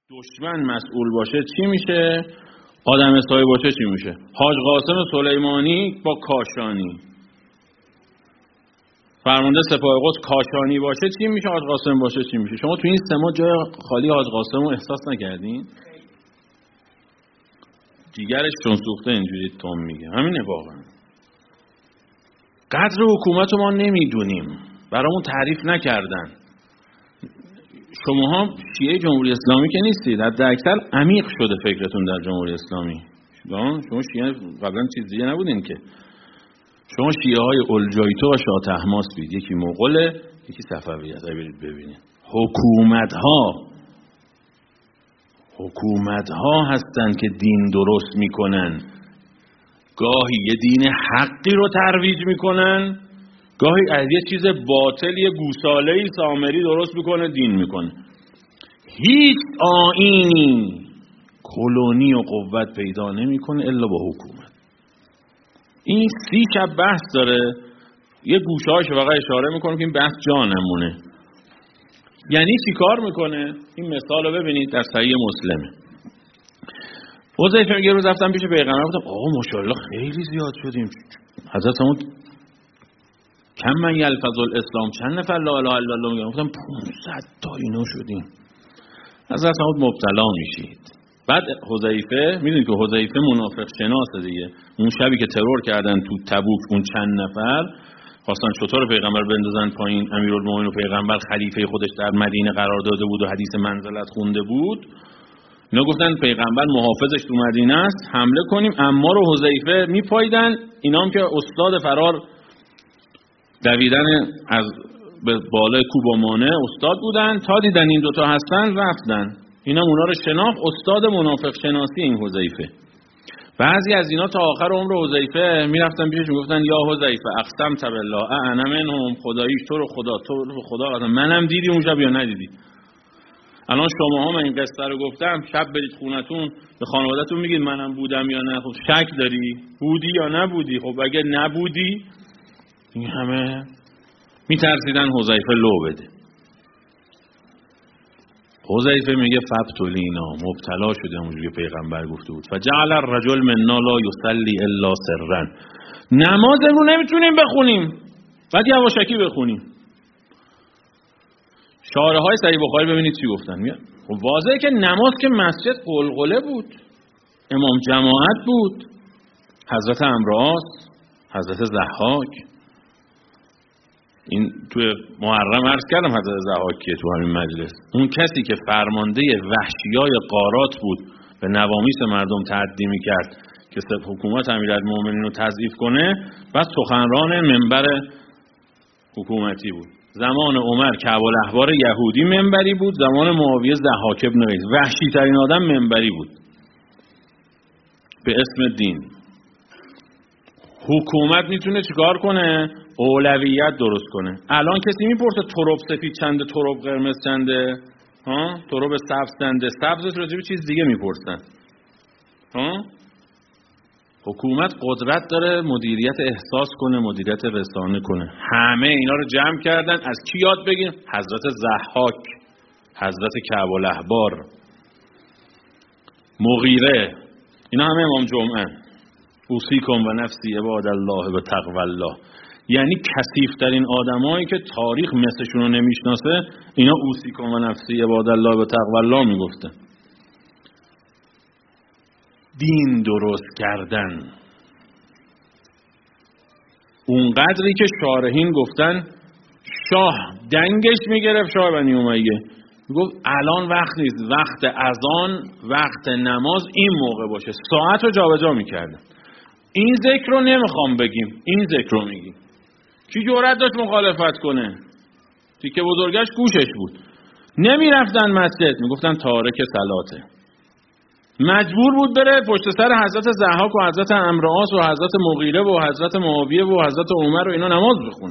دشمن مسئول باشه چی میشه؟ آدم حسابی باشه چی میشه؟ حاج قاسم سلیمانی با کاشانی، فرمانده سپاه قدس کاشانی باشه چی میشه؟ حاج قاسم باشه چی میشه؟ شما تو این 3 ماه جای خالی حاج قاسم رو احساس نکردین؟ جیگرش چون سوخته اینجوری تون میگه. همینه واقعا. قدر حکومت رو ما نمیدونیم، برامون تعریف نکردن. شماها شیعه جمهوری اسلامی که نیستید، حداکثر عمیق شده فکرتون در جمهوری اسلامی. شما شیعه قبلا چیز دیگه نبودین که. شما شیعه های الجایتو و شاه طهماسبید، یکی مغوله یکی صفویه. برید ببینید حکومت ها هستن که دین درست میکنن. گاهی یه دین حقی رو ترویج میکنن، گاهی از یه چیز باطل یه گوساله‌ای سامری درست میکنه دین میکنه. هیچ آیینی کلونی و قوت پیدا نمیکنه الا با حکومت. این 30 شب بحث داره، یه گوشه‌هاش فقط اشاره میکنه که این بحث جا نمونه. یعنی چی کار میکنه؟ این مثال رو ببینید در صحیح مسلمه. حذیفه میگه روز رفتم پیش پیغمبر، گفتم آقا ماشاءالله خیلی زیاد شدیم. حضرت عمر کم من یلفظ الاسلام، چند نفر لا اله الا الله میگن؟ گفتم 500 تا اینا شدیم. حضرت عمر مبتلا میشید. بعد حذیفه، میدونید که حذیفه منافق شناسه دیگه. اون شبی که ترور کردن تو تبوک، اون چند نفر خواستن شطور پیغمبر بندازن پایین، امیرالمومنین و پیغمبر خلیفه خودش در مدینه قرار داده بود و حدیث منزلت خونده بود. اینا گفتن پیغمبر محافظش تو مدینه است، حمله کنیم. عمار و حذیفه میپاییدن، اینا هم که استاد فرار دویدن از بالای کوبامانه استاد بودن، تا دیدن این دوتا هستن رفتن. اینا اونا رو شناخت، استاد منافق شناسی این حذیفه. بعضی از اینا تا آخر عمر حذیفه میرفتن پیشش میگفتن یا حذیفه اقسمت بالله انا منهم، خداییش تو رو خدا قسم منم دیدی اون شب یا ندیدی؟ الان شماها من این قصه رو گفتم، شب برید خونتون به خانواده‌تون میگید منم بودم یا نه. خب شک داری بودی یا نبودی؟ خب اگه نبودی، این همه میترسیدن حذیفه لو بده. حذیفه میگه فبتلینا، مبتلا شده اونجوری پیغمبر گفته بود. فجعل الرجل منا لا یصلی الا سرا، نمازمون رو نمیتونیم بخونیم بعد یواشکی بخونیم. شارح های صحیح بخاری ببینید چی گفتن. خب واضحه که نماز که مسجد قلقله بود، امام جماعت بود، حضرت عمرواس، حضرت ضحاک. این توی محرم عرض کردم حضرت ضحاکیه تو همین مجلس. اون کسی که فرمانده وحشیای غارات بود، به نوامیس مردم تعدی میکرد که حکومت امیرالمومنین رو تضعیف کنه، بعد سخنران منبر حکومتی بود. زمان عمر کعب الاحبار یهودی منبری بود، زمان معاویه ضحاک ابن قیس، وحشی ترین آدم منبری بود به اسم دین. حکومت میتونه چیکار کنه؟ اولویت درست کنه. الان کسی میپرسه تراب سفید چنده، تراب قرمز چنده، تراب سبز چنده؟ سبزش راجع به چیز دیگه میپرسن. حکومت قدرت داره مدیریت احساس کنه، مدیریت رسانه کنه. همه اینا رو جمع کردن. از کی یاد بگیریم؟ حضرت ضحاک، حضرت کعب الاحبار، مغیره، اینا همه امام جمعه. اوصیکم و نفسی عباد الله و تقوی الله. یعنی کثیف‌ترین آدمایی که تاریخ مثلشون رو نمیشناسه، اینا اوصیکم و نفسی عباد الله و تقوی الله میگفتن. دین درست کردن. اونقدری که شارحین گفتن شاه دنگش میگرفت، شاه بنی امیه میگفت الان وقت نیست، وقت اذان، وقت نماز این موقع باشه، ساعت رو جابجا میکردن. این ذکر رو نمیخوام بگیم، این ذکر رو میگیم. کی جرأت داشت مخالفت کنه؟ تیکه بزرگش گوشش بود. نمیرفتن مسجد، میگفتن تارک صلاته. مجبور بود بره پشت سر حضرت ضحاک و حضرت عمرواس و حضرت مغیره و حضرت معاویه و حضرت عمر و اینا نماز بخونه.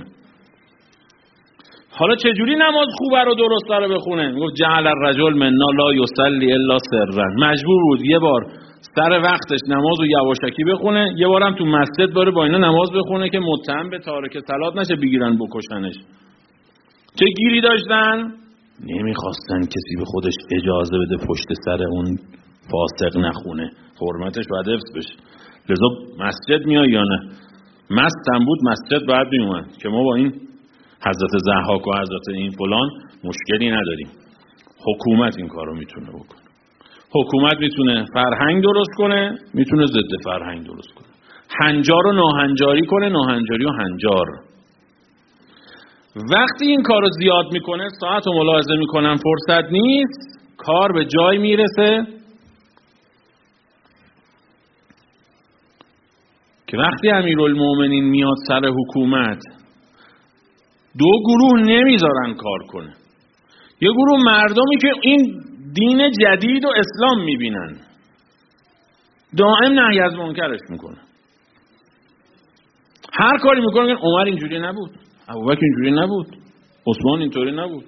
حالا چجوری نماز خوبه رو درست رو بخونه؟ میگفت جعل الرجل منا لا یصلی الا سرا. مجبور بود یه بار سر وقتش نماز رو یواشکی بخونه، یه بارم تو مسجد بره با اینا نماز بخونه که متهم به تارک صلات نشه، بگیرن بکشنش. چه گیری داشتن؟ نمیخواستن کسی به خودش اجازه بده پشت سر اون فاسق نخونه، حرمتش باید حفظ بشه. لذا مسجد میای یا نه؟ مستم بود مسجد باید میومد که ما با این حضرت ضحاک و حضرت این فلان مشکلی نداریم. حکومت این کارو میتونه بکنه. حکومت میتونه فرهنگ درست کنه، میتونه ضد فرهنگ درست کنه. هنجار رو ناهنجاری کنه، ناهنجاری و هنجار. وقتی این کارو زیاد میکنه، ساعت رو ملاحظه میکنم فرصت نیست، کار به جای میرسه که وقتی امیرالمومنین میاد سر حکومت، دو گروه نمیذارن کار کنه. یه گروه مردمی که این دین جدید و اسلام میبینن، دائم نهی از منکرش میکنه. هر کاری میکنه. عمر اینجوری نبود، ابوبکر اینجوری نبود، عثمان اینطوری نبود.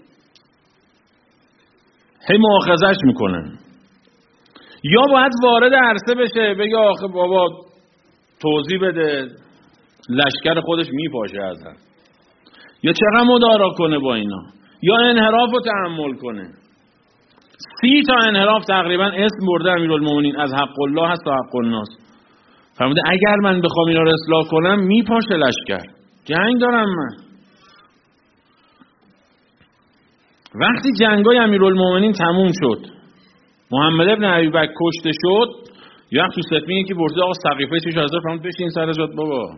هی مؤاخذش میکنن. یا باید وارد عرصه بشه بگه آخه بابا توضیح بده، لشکر خودش میپاشه ازن. یا چقدر مدارا کنه با اینا، یا انحراف رو تحمل کنه. 30 تا انحراف تقریبا اسم برده امیرالمومنین، از حق الله هست تا حق الناس. فرموده اگر من بخوام اینا رو اصلاح کنم میپاشه لشکر، جنگ دارم من. وقتی جنگای امیرالمومنین تموم شد، محمد ابن ابیبکر کشته شد، یه وقت تو ستمین یکی برده آقا سقیفه چیش حضر فرمود بشین سر جات بابا،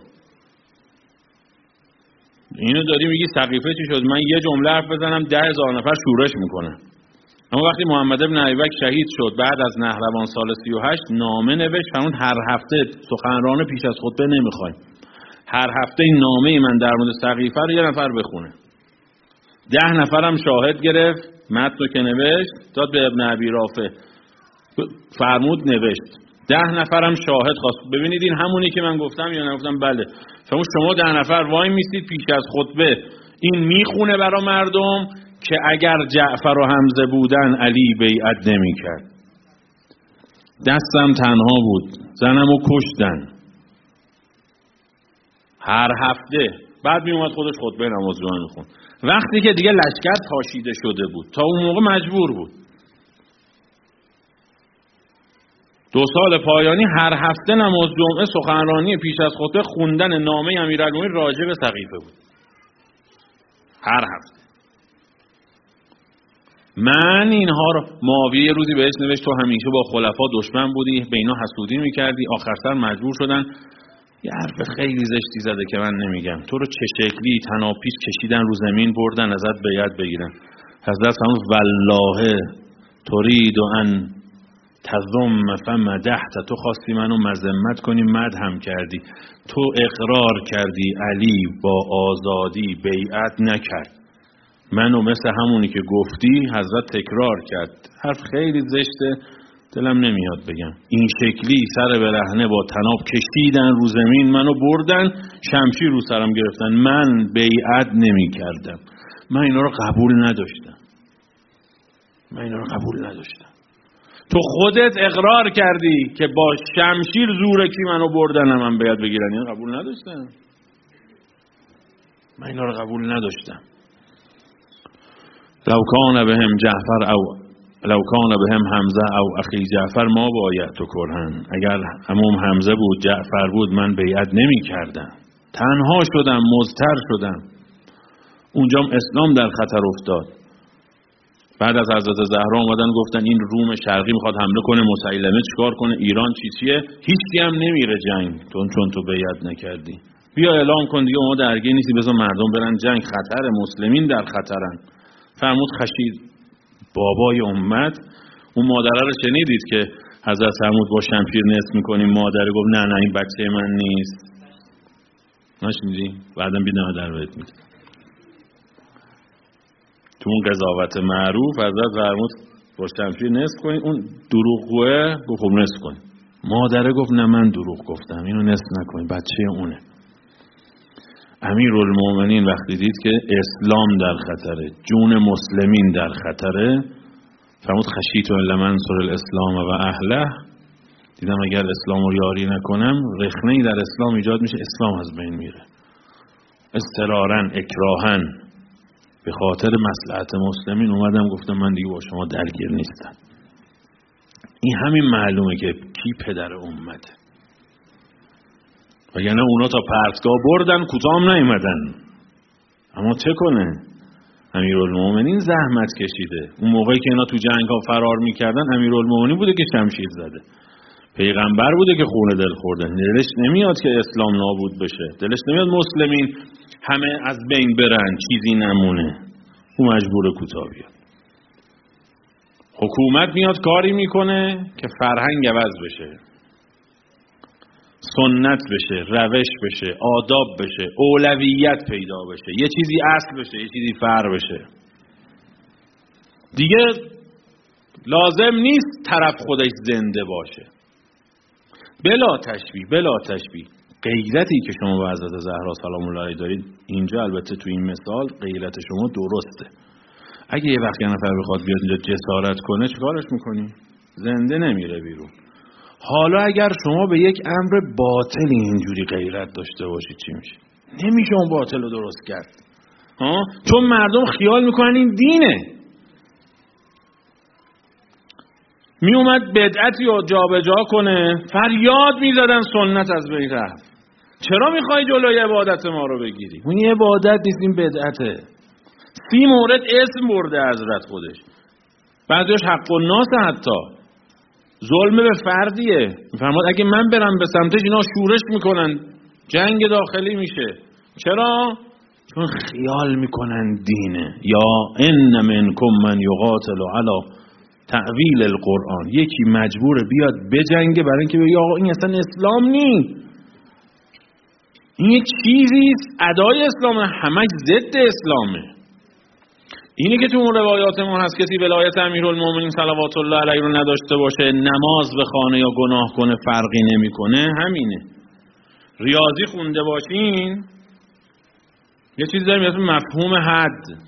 اینو داری میگی سقیفه چی شد؟ من یه جمله حرف بزنم 10,000 نفر شورش میکنه. اما وقتی محمد ابن ابیبکر شهید شد بعد از نهروان سال 38 نامه نوشت فرمود هر هفته سخنران پیش از خطبه نمیخوایم، هر هفته این نامه من در مورد سقیفه رو یه نفر بخونه. 10 نفرم شاهد گرفت، متن که نوشت داد به ابن ابی رافع، فرمود نوشت. 10 نفرم شاهد خواست. ببینید این همونی که من گفتم یا نگفتم؟ بله. شما 10 نفر وای میستید پیش از خطبه، این میخونه برا مردم که اگر جعفر و حمزه بودن علی بیعت نمیکرد. دستم تنها بود، زنمو کشتن. هر هفته بعد میومد خودش خطبه نماز جمعه میخوند. وقتی که دیگه لشکر تاشیده شده بود، تا اون موقع مجبور بود. 2 سال پایانی هر هفته نماز جمعه سخنرانی پیش از خطبه خوندن نامه امیرالمومنین راجع به سقیفه بود. هر هفته. من اینها رو معاویه یه روزی بهش نوشت تو همیشه با خلفا دشمن بودی، به اینا حسودی میکردی، آخر سر مجبور شدن. یه حرف خیلی زشتی زده که من نمیگم. تو رو چه شکلی تناپیش کشیدن رو زمین بردن ازت بیعت بگیرن. حضرت فرمود والله ترید ان تذم فمدحت، تو خواستی منو مذمت کنی مدحم کردی. تو اقرار کردی علی با آزادی بیعت نکرد، منو مثل همونی که گفتی حضرت تکرار کرد. حرف خیلی زشته، دلم نمیاد بگم. این شکلی سر برهنه با طناب کشیدن رو زمین، منو بردن شمشیر رو سرم گرفتن، من بیعت نمی کردم. من اینا رو قبول نداشتم. تو خودت اقرار کردی که با شمشیر زورکی منو بردن من بیعت بگیرن، اینا قبول نداشتم. من اینا رو قبول نداشتم. لو کان بهم جعفر او لو کان بهم حمزه او اخی جعفر ما بایعت کرهن، اگر عموم حمزه بود جعفر بود من بیعت نمی کردم. تنها شدم، مضطر شدم. اونجام اسلام در خطر افتاد. بعد از حضرت زهرا اومدن گفتن این روم شرقی میخواد حمله کنه، مسیلمه چیکار کنه، ایران چیه؟ هیچکی هم نمیره جنگ چون تو بیعت نکردی. بیا اعلام کن دیگه ما درگیر نیستی، بذار مردم برن جنگ، خطر مسلمین در خطرن. فرمود خشید بابای امت. اون مادره رو شنیدید که حضرت فرمود با شمشیر نصف میکنیم، مادر گفت نه این بچه من نیست. نشنیدی؟ بعدم بی مادر بهت میگه. تو اون قضاوت معروف حضرت فرمود با شمشیر نصف کنید. اون دروغگوه گفت خب نصف کنید. مادره گفت نه من دروغ گفتم، اینو نصف نکنید، بچه اونه. امیرالمومنین وقتی دید که اسلام در خطره، جون مسلمین در خطره، فرمود خشیت الا منصر الاسلام و اهله، دیدم اگر اسلام رو یاری نکنم رخنه‌ای در اسلام ایجاد میشه، اسلام از بین میره. اضطرارا، اکراهن. به خاطر مصلحت مسلمین اومدم گفتم من دیگه با شما درگیر نیستم. این همین معلومه که کی پدر امته. و یعنی اونا تا پرتگاه بردن کوتاه هم نیومدن. اما چه کنه؟ امیرالمومنین زحمت کشیده. اون موقعی که اینا تو جنگ ها فرار میکردن امیرالمومنین بوده که شمشیر زده. پیغمبر بوده که خون دل خورده. دلش نمیاد که اسلام نابود بشه. دلش نمیاد مسلمین همه از بین برن، چیزی نمونه. او مجبور کوتاه بیاد. حکومت میاد کاری میکنه که فرهنگ عوض بشه، سنت بشه، روش بشه، آداب بشه، اولویت پیدا بشه، یه چیزی اصل بشه، یه چیزی فرع بشه. دیگه لازم نیست طرف خودش زنده باشه. بلا تشبیه غیرتی که شما به حضرت زهرا سلام الله علیها دارید اینجا، البته تو این مثال غیرت شما درسته. اگه یه وقت یه نفر بخواد بیاد اینجا جسارت کنه چیکارش میکنی؟ زنده نمیره بیرون. حالا اگر شما به یک امر باطلی اینجوری غیرت داشته باشید چی میشه؟ نمیشه اون باطل رو درست کرد. چون مردم خیال میکنن این دینه. میومد بدعتی رو جابجا کنه، فریاد میزدن سنت از بین رفت. چرا میخوای جلوی عبادت ما رو بگیری؟ اون یه عبادت نیست، این بدعته. 30 مورد اسم برده حضرت خودش. بعضیش حق الناس، حتی ظلم به فردیه. میفرماد اگه من برم به سمتش اینا شورش میکنن، جنگ داخلی میشه. چرا؟ چون خیال میکنن دینه. یا ان منکم من یقاتل علی تعویل القرآن. یکی مجبور بیاد بجنگه برای اینکه بگه آقا این اصلا اسلام نیست، این یک چیزی ادای اسلامه، همش ضد اسلامه. اینی که تو اون روایاتمون هست کسی ولایت امیرالمومنین صلوات الله علیه رو نداشته باشه، نماز بخونه یا گناه کنه فرقی نمیکنه، همینه. ریاضی خونده باشین یه چیزی داریم اسم مفهوم حد.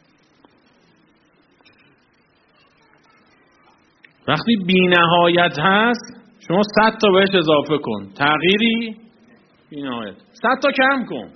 وقتی بی نهایت هست شما 100 تا بهش اضافه کن، تغییری بی نهایت. 100 تا کم کن.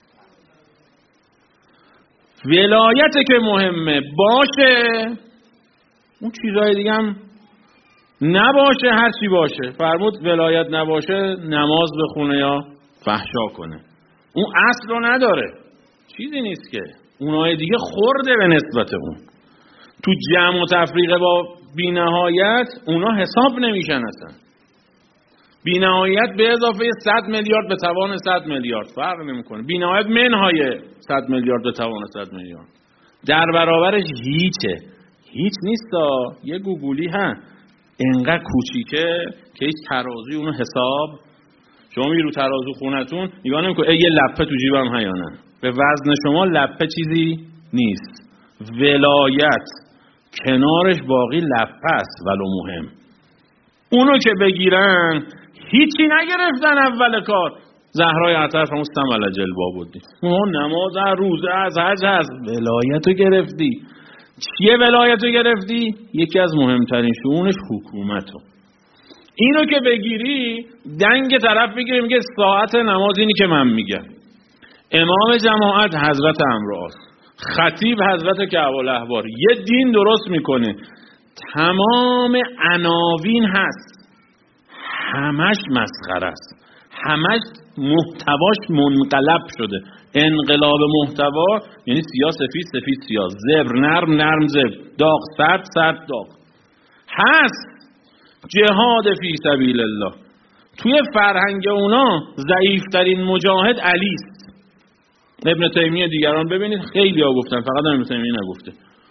ولایت که مهمه باشه، اون چیزهای دیگه هم نباشه، هر چی باشه. فرمود ولایت نباشه نماز بخونه یا فحشا کنه، اون اصل رو نداره، چیزی نیست که. اونهای دیگه خورده به نسبت اون. تو جمع و تفریق با بی نهایت اونا حساب نمیشن اصلا. بی نهایت به اضافه 100 میلیارد به توان 100 میلیارد فرق نمیکنه. بی نهایت منهای 100 میلیارد به توان 100 میلیارد در برابرش هیچه. هیچ نیست. یه گوگولی هست انقدر کوچیکه که هیچ ترازوی اونو حساب. شما میری رو ترازو خونتون نگاه نمیکنه یه لپه تو جیبم هست یا نه. به وزن شما لپه چیزی نیست. ولایت کنارش باقی لپه است. ولو مهم اونو که بگیرن هیچی نگرفتن. اول کار زهرای عطر مستعمل جلباب بودی. اون نماز روزه از حج هست. ولایتو گرفتی. چیه ولایتو گرفتی؟ یکی از مهمترین شؤونش حکومتو. اینو که بگیری دنگ طرف بگیری میگه ساعت نماز اینی که من میگم. امام جماعت حضرت عمرو، خطیب حضرت کعب الاحبار. یه دین درست میکنه. تمام عناوین هست، همش مسخره است، همش محتواش منقلب شده. انقلاب محتوا یعنی سیاه سفید، سفید سیاه، زبر نرم، نرم زبر، داغ سرد، سرد داغ. هست جهاد فی سبیل الله. توی فرهنگ اونا ضعیفترین مجاهد علی است. ابن تیمیه دیگران ببینید خیلی ها گفتن، فقط ابن تیمیه نگفته.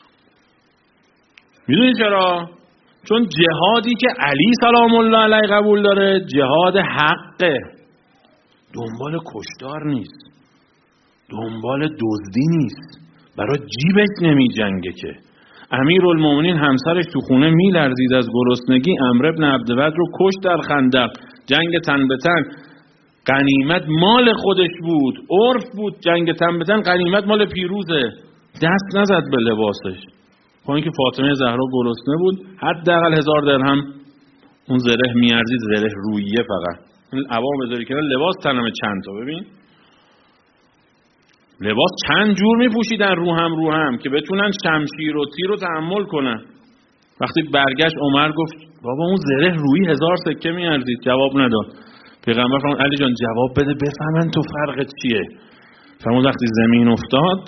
میدونید چرا؟ چون جهادی که علی سلام الله علیه قبول داره جهاد حقه. دنبال کشتار نیست، دنبال دزدی نیست، برای جیبش نمی جنگه که. امیرالمومنین همسرش تو خونه میلرزید از گرسنگی. عمرو بن عبدود رو کشت در خندق. جنگ تن به تن. غنیمت مال خودش بود، عرف بود جنگ تن به تن، غنیمت مال پیروزه. دست نزد به لباسش. با اینکه فاطمه زهرا گرسنه بود حداقل 1000 درهم اون زره میارزید، زره رویه فقط. این عوام بذاری کنار لباس تنمه چند تا. ببین لباس چند جور میپوشیدن رو هم که بتونن شمشیر و تیر رو تحمل کنن. وقتی برگشت عمر گفت بابا اون زره رویی 1000 سکه میارزید، جواب نداد. پیغمبر فرمود علی جان جواب بده بفهمن تو فرقت چیه. فرمود وقتی زمین افتاد،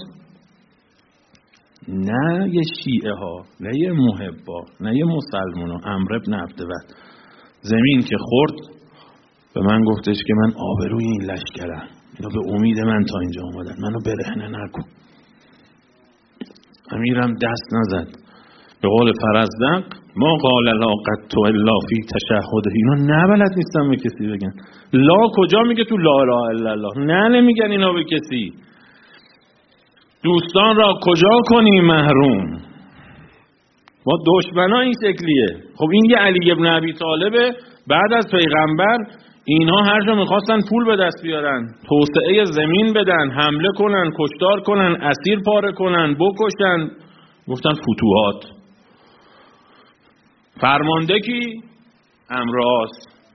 نه یه شیعه ها، نه یه محبا، نه یه مسلمان ها، عمرو بن عبدود، زمین که خورد به من گفتش که من آبروی این لشکرم، اینا به امید من تا اینجا اومدن، منو برهنه نکن. امیرم دست نزد. به قول فرزدق ما قال لا قد تو الا فی تشهد. اینا نه بلد نیستن به کسی بگن لا. کجا میگه تو لا اله الا الله؟ نه نمیگن اینا به کسی. دوستان را کجا کنی محروم؟ با دشمنا این شکلیه. خب این یه علی ابن ابی طالبه بعد از پیغمبر، اینها هر جا میخواستن پول به دست بیارن، توسعه زمین بدن، حمله کنن، کشتار کنن، اسیر پاره کنن، بکشن، گفتن فتوحات. فرمانده کی؟ امراض.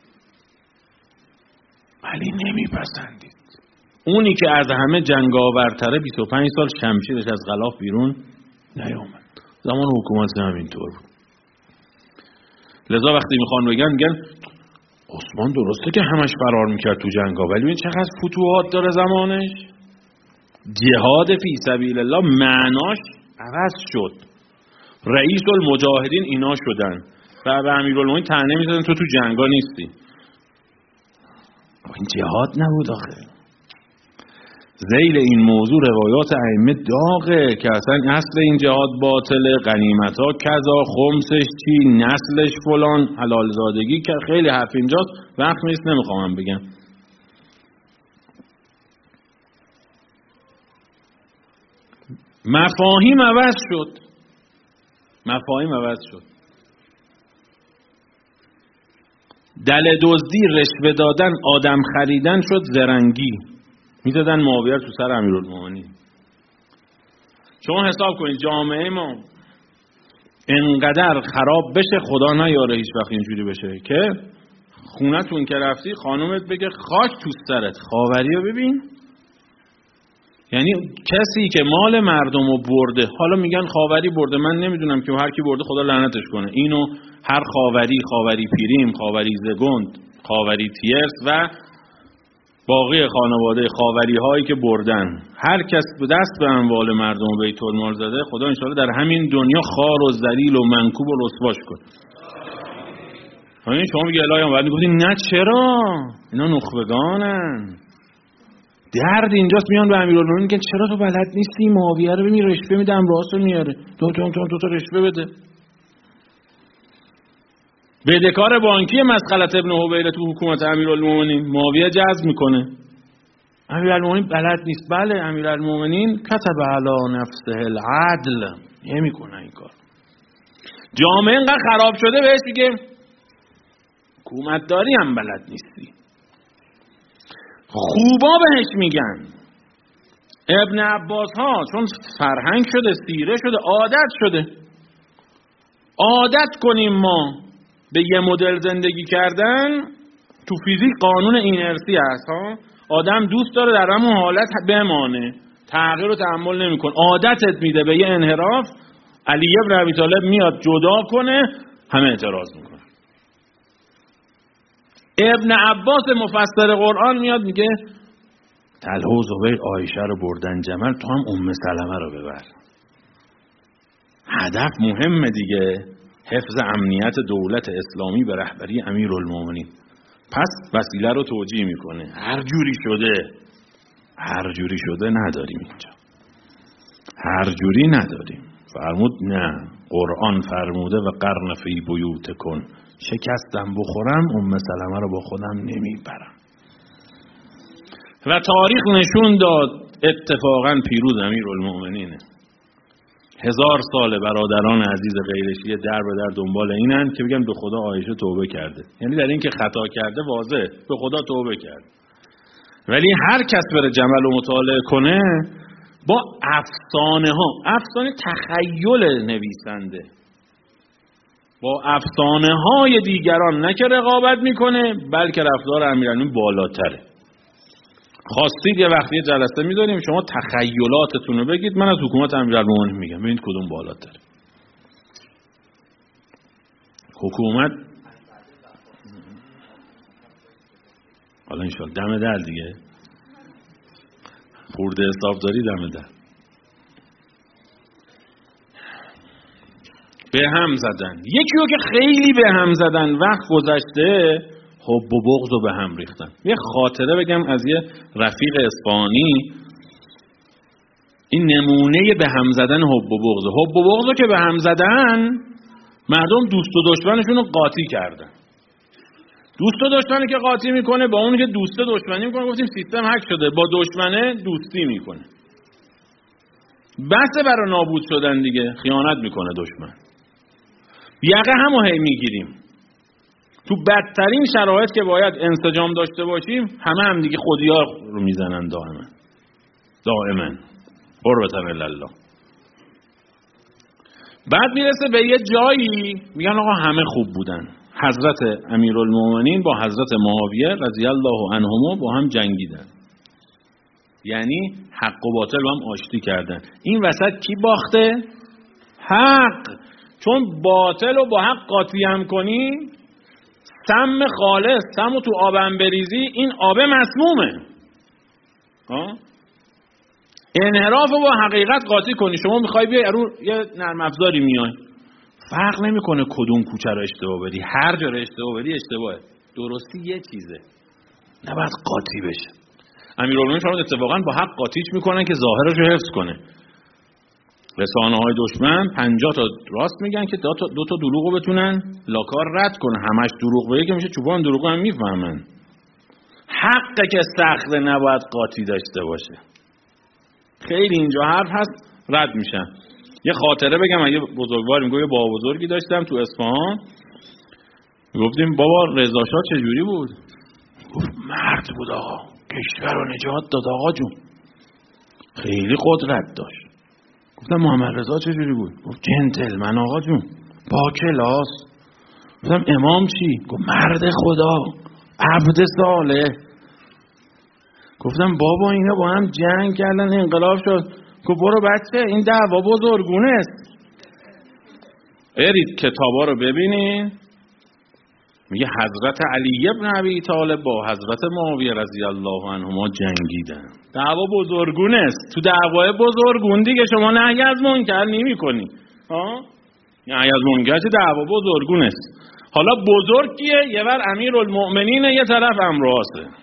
ولی نمیپسندید. اونی که از همه جنگاورتره 25 سال شمشیرش از غلاف بیرون نیامد. زمان حکومت همینطور بود. لذا وقتی میخوان میگن عثمان درسته که همش فرار میکرد تو جنگا، ولی این چقدر فتوحات داره زمانش. جهاد فی سبیل الله معناش عوض شد. رئیس المجاهدین اینا شدن و به امیرالمومنین طعنه میزدن تو جنگا نیستی. این جهاد نبود آخه. ذیل این موضوع روایات ائمه داغه که اصلا اصل این جهاد باطله، غنیمت ها کذا، خمسش چی، نسلش فلان، حلال زادگی، که خیلی حرف اینجاست، وقت نیست نمیخوام بگم. مفاهیم عوض شد. دل دزدی، رشوه دادن، آدم خریدن شد زرنگی. میدادن معاویه تو سر امیرالمومنین. شما حساب کنید جامعه ما انقدر خراب بشه، خدا نیاره هیچ وقت اینجوری بشه که خونتون که رفتی خانومت بگه خاک تو سرت، خاوری رو ببین. یعنی کسی که مال مردم رو برده، حالا میگن خاوری برده، من نمیدونم که هر کی برده خدا لعنتش کنه. اینو هر خاوری پیریم، خاوری زگند، خاوری تیرس و باقی خانواده خاوری هایی که بردن، هر کس به دست به اموال مردم و بیت المال زده، خدا انشاءالله در همین دنیا خار و ذلیل و منکوب و رسواش کنه. همین شما میگه الهی بعد میگفتین نه چرا؟ اینا نخبگانن. درد اینجاست میان به امیرالمومنین میگن چرا تو بلد نیستی معاویه رو ببین رشوه میده امراض رو میاره، دو تا رشوه بده. بدهکار بانکی مسخلت ابن حبیره تو حکومت امیرالمومنین، معاویه جذب میکنه. امیرالمومنین بلد نیست. بله امیرالمومنین کتب علی نفسه العدل، نمیکنه این کار. جامعه اینقدر خراب شده بهش میگه حکومتداری هم بلد نیستی. خوبا بهش میگن. ابن عباس ها چون فرهنگ شده، سیره شده، عادت شده. عادت کنیم ما به یه مدل زندگی کردن. تو فیزیک قانون اینرسی هست ها. آدم دوست داره در همون حالت بمانه، تغییر رو تحمل نمیکنه. عادتت میده به یه انحراف. علی ابن ابی طالب میاد جدا کنه، همه اعتراض میکنه. ابن عباس مفسر قرآن میاد میگه طلحه و زبیر عایشه رو بردن جمل، تو هم ام سلمه رو ببر. هدف مهمه دیگه، حفظ امنیت دولت اسلامی به رهبری امیرالمومنین. پس وسیله رو توجیه میکنه. هر جوری شده نداریم اینجا. هر جوری نداریم. فرمود نه، قرآن فرموده و قرن فی بیوتکن. شکستم بخورم ام سلمه رو با خودم نمیبرم. و تاریخ نشون داد اتفاقا پیروز امیرالمومنینه. 1000 سال برادران عزیز غیر شیعه در به در دنبال اینن که بگن به خدا عایشه توبه کرده. یعنی در این که خطا کرده واضح به خدا توبه کرد. ولی هر کس بره جمل رو مطالعه کنه با افسانه تخیل نویسنده، با افسانه های دیگران نه که رقابت میکنه، بلکه رفتار امیرالمومنین بالاتره. خواستید یه وقتی جلسه می‌ذاریم شما تخیلاتتون رو بگید، من از حکومت امیرالمومنین میگم ببینید کدوم بالاتره. حکومت حالا انشالله دم در دیگه خورده حسابداری دم در. به هم زدن، یکی رو که خیلی به هم زدن وقت گذشته حب و بغض رو به هم ریختن. یه خاطره بگم از یه رفیق اصفهانی، این نمونه به هم زدن حب و بغض. حب و بغض رو که به هم زدن مردم دوست و دشمنشون رو قاطی کردن. دوست و دشمنی که قاطی میکنه با اون که دوست دشمنی میکنه، گفتیم سیستم هک شده، با دشمنه دوستی میکنه. بسه برای نابود شدن دیگه، خیانت میکنه دشمن. یقه همو هی میگیریم. تو بدترین شرایط که باید انسجام داشته باشیم هم دیگه خودیار رو میزنن دائما قربة الله. بعد میرسه به یه جایی میگن آقا همه خوب بودن، حضرت امیرالمومنین با حضرت معاویه رضی الله عنهما با هم جنگیدن، یعنی حق و باطل با هم آشتی کردن. این وسط کی باخته؟ حق. چون باطل رو با حق قاطی هم کنی، سم خالص، سمو تو آبم بریزی، این آب مسمومه. انحراف رو با حقیقت قاطی کنی. شما میخوای بیای یه نرم افزاری میای، فرق نمیکنه کدوم کوچه رو اشتباه بدی، هر جا رو اشتباه بدی اشتباهه. درستی یه چیزه، نباید قاطی بشه. امیرالمومنین شما اتفاقا با حق قاطیش میکنن که ظاهرش رو حفظ کنه. رسانه های دشمن 50 تا راست میگن که دو تا دروغ رو بتونن لاکار رد کنن. همش دروغ بگه که میشه چوبان دروغ هم میفهمن. حقه که سخته، نباید قاطی داشته باشه. خیلی اینجا حرف هست رد میشن. یه خاطره بگم، اگه بزرگوار میگه یه بابا بزرگی داشتم تو اصفهان، گفتیم بابا رضا شاه چجوری بود؟ گفت مرد بود آقا، کشور رو نجات داد آقا جون، خیلی قدرت داشت. گفتم محمد رضا چجوری بود؟ گفت جنتلمن آقا جون، با کلاس. گفتم امام چی؟ گفت مرد خدا، عبد صالح. گفتم بابا اینا با هم جنگ کردن انقلاب شد. گفت برو بچه این دعوا بزرگونه است، برید کتابا رو ببینین. میگه حضرت علی ابن ابی طالب با حضرت معاویه رضی الله عنهما جنگیدن. دعوا بزرگونه است. تو دعوای بزرگون دیگه شما نهی از منکر نمی‌کنی. نهی از منکر چه دعوا بزرگونه است. حالا بزرگ کیه؟ یه ور امیرالمؤمنین، یه طرف امراسه.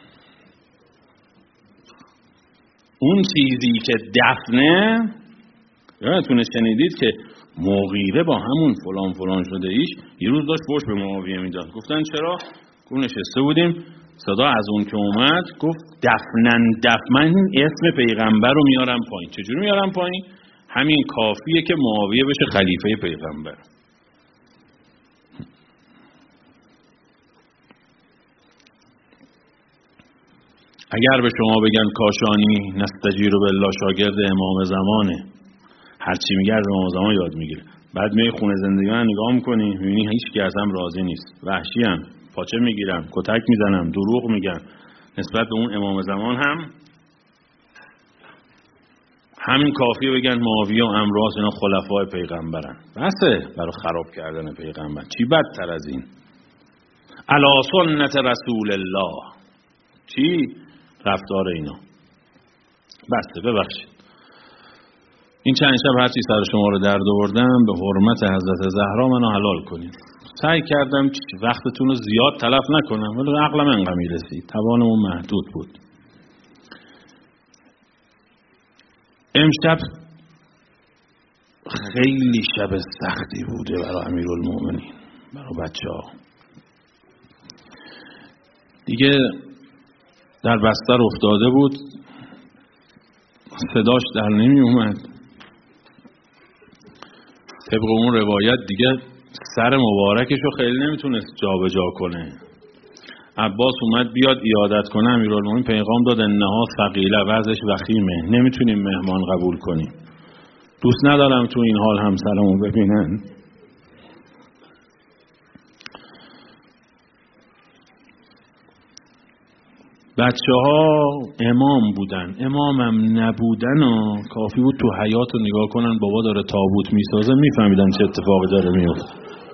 اون چیزی که دفنه، یادتونه شنیدید که مغیره با همون فلان شده ایش یه روز داشت فحش به معاویه میداد. گفتن چرا؟ گفت نشسته بودیم صدا از اون که اومد گفت من اسم پیغمبر رو میارم پایین. چجوری میارم پایین؟ همین کافیه که معاویه بشه خلیفه پیغمبر. اگر به شما بگن کاشانی نستجیر بالله شاگرد امام زمانه، هرچی میگه از امام زمان یاد میگیره، بعد میای خونه زندگیان نگاه میکنی میبینی هیچ کی ازم راضی نیست، وحشی ام، پاچه میگیرم، کتک میزنم، دروغ میگم نسبت به اون امام زمان. همین کافیه بگن معاویه و امراس اینا خلفای پیغمبرن. بسه برای خراب کردن پیغمبر. چی بدتر از این؟ علی سنت رسول الله. چی رفتار اینا؟ بسه، ببخشید. این چند شب هرچی سر شما رو درد آوردم به حرمت حضرت زهرا منو حلال کنید. سعی کردم وقتتون رو زیاد تلف نکنم ولی عقلم انقدر میرسید، توانمون محدود بود. امشب خیلی شب سختی بوده برای امیرالمومنین، برای بچه‌ها. دیگه در بستر افتاده بود، صداش در نمی اومد. طبق اون روایت دیگه سر مبارکشو خیلی نمیتونست جا به جا کنه. عباس اومد بیاد عیادت کنه، امیرالمومنین پیغام داد انها ثقیله، وضعش وخیمه، نمیتونیم مهمان قبول کنیم. دوست ندارم تو این حال همسرمو ببینن. بچه ها امام بودن، امامم نبودن و کافی بود تو حیاط رو نگاه کنن بابا داره تابوت میسازه، میفهمیدن چه اتفاقی داره میفته.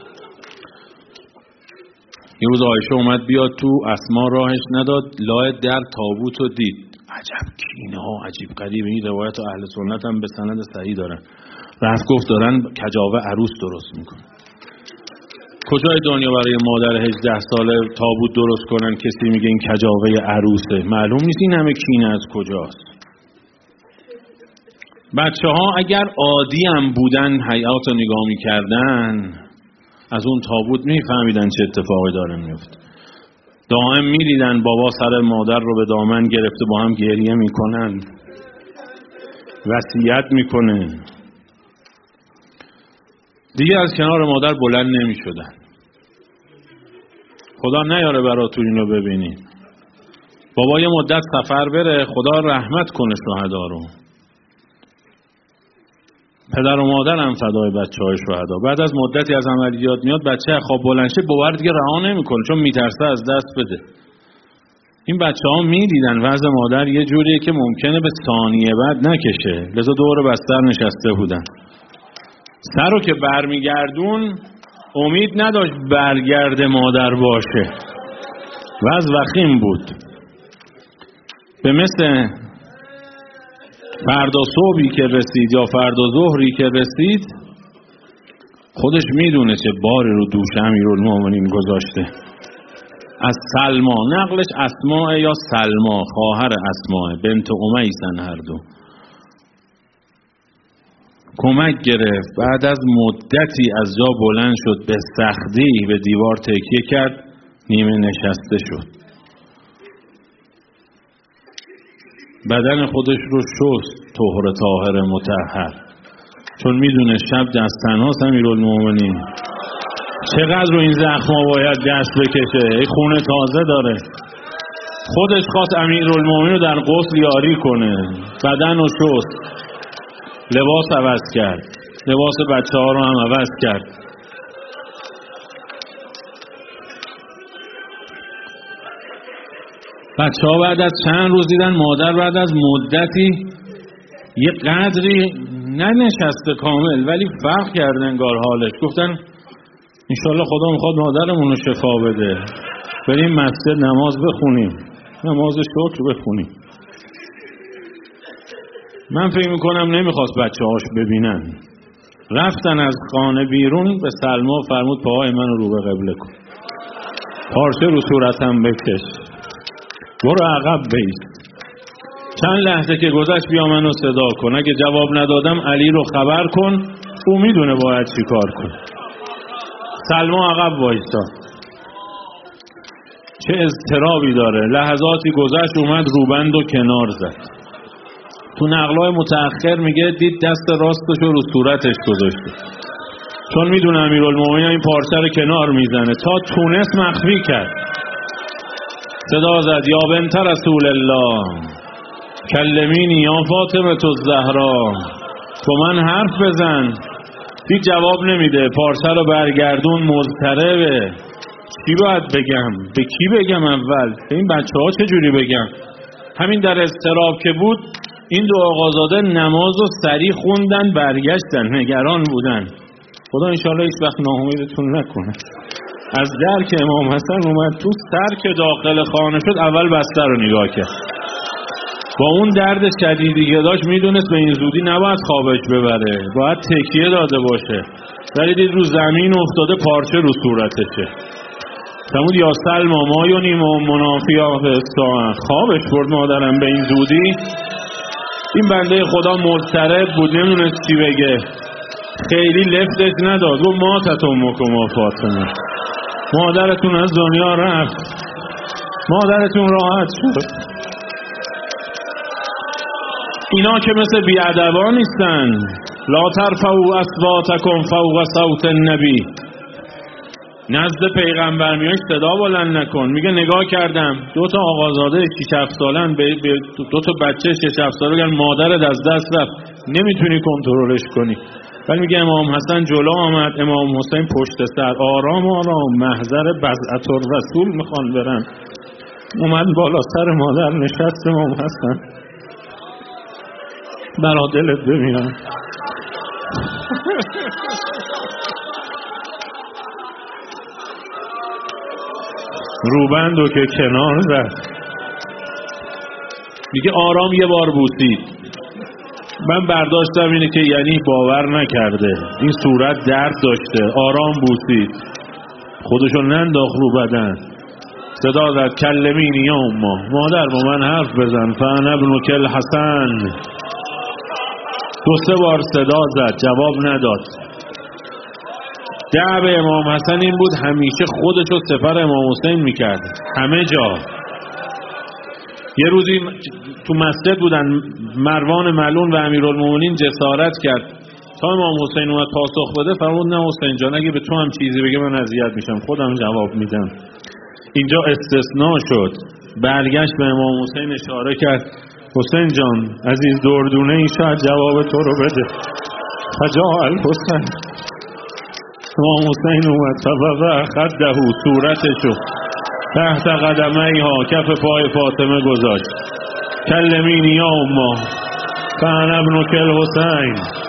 یه روز عایشه اومد بیاد تو، اسما راهش نداد، لای در تابوت رو دید. عجب کینه ها عجیب غریب، این روایت اهل سنت هم به سند صحیح دارن. رفت گفت دارن کجاوه عروس درست میکنن. کجای دنیا برای مادر 18 ساله تابوت درست کنن کسی میگه این کجاوه عروسه؟ معلوم نیست این همه کینه از کجاست. بچه ها اگر عادی هم بودن حیات رو نگاه میکردن از اون تابوت میفهمیدن چه اتفاقی داره میفته. دائم میدیدن بابا سر مادر رو به دامن گرفته با هم گریه میکنن، وصیت میکنه. دیگه از کنار مادر بلند نمیشدن. خدا نیاره براتون اینو ببینید. بابا یه مدت سفر بره، خدا رحمت کنه شهدا رو. پدر و مادر هم فدای بچه‌های شهدا. بعد از مدتی از عملیات میاد، بچه خواب بلند شه باور دیگه رها نمیکنه چون میترسه از دست بده. این بچه‌ها میدیدن وضع مادر یه جوریه که ممکنه به ثانیه بعد نکشه، لذا دور بستر نشسته بودن. سر رو که برمیگردون امید نداشت برگرده مادر باشه، وضع وخیم بود. به مثل فردا صبحی که رسید یا فردا ظهری که رسید خودش میدونه چه باری رو دوش امیرالمومنین گذاشته. از سلما، نقلش اسماء یا سلما، خواهر اسماء بنت امیسن هر دو، کمک گرفت. بعد از مدتی از جا بلند شد، به سختی به دیوار تکیه کرد، نیمه نشسته شد. بدن خودش رو شست طهر طاهر مطهر، چون میدونه شب دست تنهاست امیرالمومنین. چقدر رو این زخما باید دست بکشه، این خونه تازه داره. خودش خواست امیرالمومنین رو در غسل یاری کنه، بدن رو شست، لباس عوض کرد، لباس بچه ها رو هم عوض کرد. بچه ها بعد از چند روز دیدن مادر بعد از مدتی یه قدری ننشسته کامل ولی فرق کرد انگار حالش. گفتن انشالله خدا میخواد مادرمون رو شفا بده، بریم مسجد نماز بخونیم، نماز شکر بخونیم. من فکر میکنم نمیخواست بچه هاش ببینن. رفتن از خانه بیرون، به سلما فرمود پاهای من رو به قبله کن، پارچه رو صورتم بکش، برو عقب بیست. چند لحظه که گذشت بیا منو صدا کن، اگه جواب ندادم علی رو خبر کن، او میدونه باید چی کار کن. سلما عقب وایستا. چه اضطرابی داره. لحظاتی گذشت اومد روبند و کنار زد. تو نقلای متأخر میگه دید دست راستش رو صورتش گذاشته، چون میدونه امیرالمومنین این پارچه رو کنار میزنه. تا تونست مخفی کرد. صدا زد یا بنت رسول الله کلمینی یا فاطمه الزهرا، تو من حرف بزن. هیچ جواب نمیده. پارچه رو برگردون، مضطربه. چی باید بگم؟ به کی بگم اول؟ به این بچه ها چجوری بگم؟ همین در اضطراب که بود این دو آقازاده نماز رو سریع خوندن، برگشتن، نگران بودن. خدا انشاءالله هیچ وقت ناامیدتون نکنه. از در که امام حسن اومد تو، سر که داخل خانه شد اول بستر رو نگاه کرد. با اون درد شدیدی که داشت میدونست به این زودی نباید خوابش ببره، باید تکیه داده باشه. ولی دید رو زمین افتاده، پارچه رو صورتشه. فرمود یا سلما ما یونیم و منافیا به ساعت. خوابش برد مادرم به این زودی. این بنده خدا مضطرب بود، نمیدونست چی بگه، خیلی لفتش نداد. گفت ماتتون مکما فاطمه، مادرتون از دنیا رفت، مادرتون راحت شد. اینا که مثل بیادبان نیستن. لا ترفعوا اصواتکم فوق صوت النبی. نزد پیغمبر میای صدا بلند نکن. میگه نگاه کردم 2 تا آقازاده 6-7 سالن به 2 تا بچه 6-7 ساله مادرت از دست رفت، نمیتونی کنترلش کنی. ولی میگه امام حسن جلو آمد، امام حسین پشت سر، آرام آرام، محضر بضعة الرسول میخوان برن. اومد بالا سر مادر نشست امام حسن برا دلت بمیرم. روبندو که کنار زد، میگه آرام یه بار بوسید. من برداشتم اینه که یعنی باور نکرده، این صورت درد داشته، آرام بوسید، خودشو ننداخت رو بدن. صدا زد کلمینی یا اما، مادر با من حرف بزن، فانا ابنک الحسن. 2-3 بار صدا زد، جواب نداد. دعب امام حسن این بود همیشه خودشو سپر امام حسین میکرد همه جا. یه روزی تو مسجد بودن، مروان ملعون و امیرالمومنین جسارت کرد تا امام حسین اومد پاسخ بده، فرمود نه حسین جان اگه به تو هم چیزی بگه من اذیت میشم، خودم جواب میدم. اینجا استثناء شد، برگشت به امام حسین اشاره کرد، حسین جان عزیز دردونه ای شاید جواب تو رو بده. فجاء الحسین، امام حسین اومد فوضع خده، صورتشو تحت قدمیها، کف پای فاطمه گذاشت. کلمینی یا اما فانا ابنک الحسین.